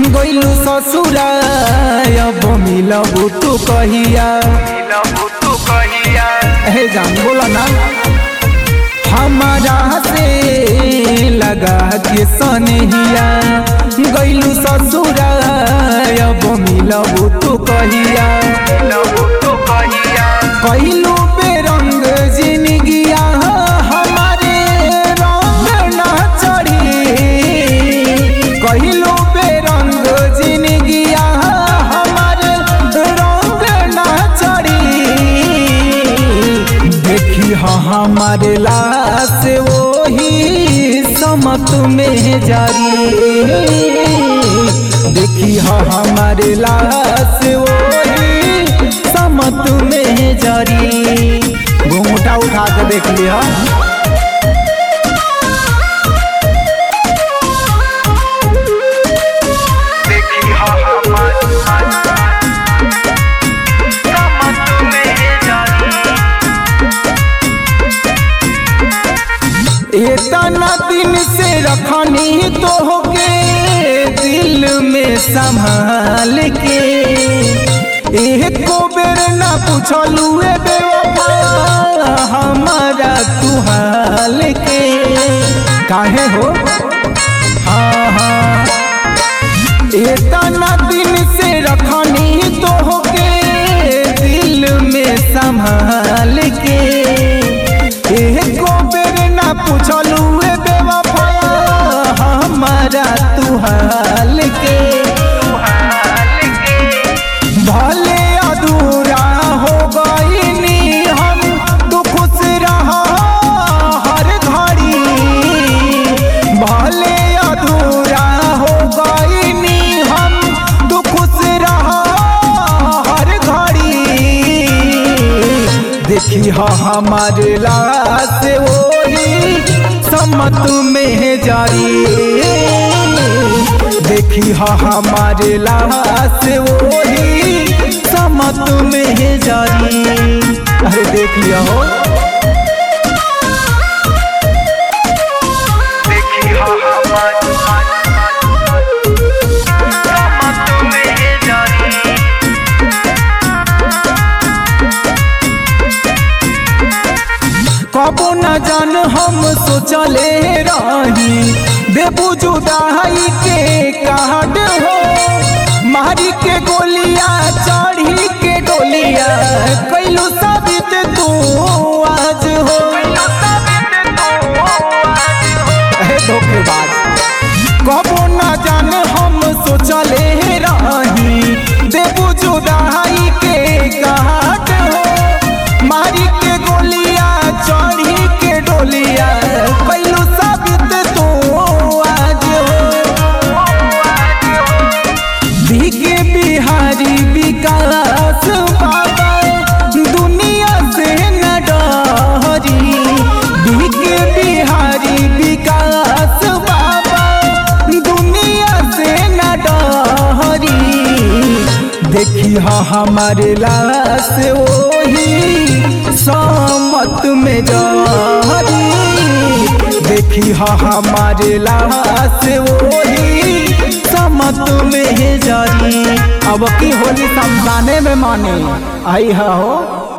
गइलू ससुरा अब मिलबू तू कहिया हे जान बोला ना हमारा से लगा के सनहिया गइलू ससुरा अब मिलबू तू कहिया कइलू बेरंग जिंदगिया हमारे रंग ना चढ़ी कइलू बेरंग जिंदगिया हमारे रंग ना चढ़ी देखी हमारे लाश वही समत में जारी देखी हमारे लाश वही समत में जारी घूंघटा उठा के देख लिया इतना दिन से रखनी तो होके दिल में संभाल के एको बेर ना पूछलू बेवफा हमारा तू हाल के काहे हो हाँ इतना दिन से रखनी तो होके दिल में संभाल के एको बेर ना पूछलू बेवफा हमारा तू हाल के भले अधूरा हो गईनी हम तू खुश रहा हर घड़ी भले अधूरा हो गईनी हम तू खुश रहा हर घड़ी देखी हमारे लाश वही समत में जारी देखी हमारे लाश वही समत में जारी अरे देख लिया हो कबो न जान हम सोचले रही देबू जुदाई के काट हो मारी के गोलियां चढ़ी के डोलिया कैलू साबित तू आज हो धोखेबाज कबो न जान हम सोचले रही देबू जुदाई के काट हो मारी के गोलियां चढ़ी के डोलिया कैलू साबित तू आज हो भीगे बिहारी विकास बाबा दुनिया से न डरी भीगे बिहारी विकास बाबा दुनिया से न डरी देखी हमारे लाश वही समत में जारी देखी हमारे लाश वही समत में जारी अब की होली समझाने में माने आई हो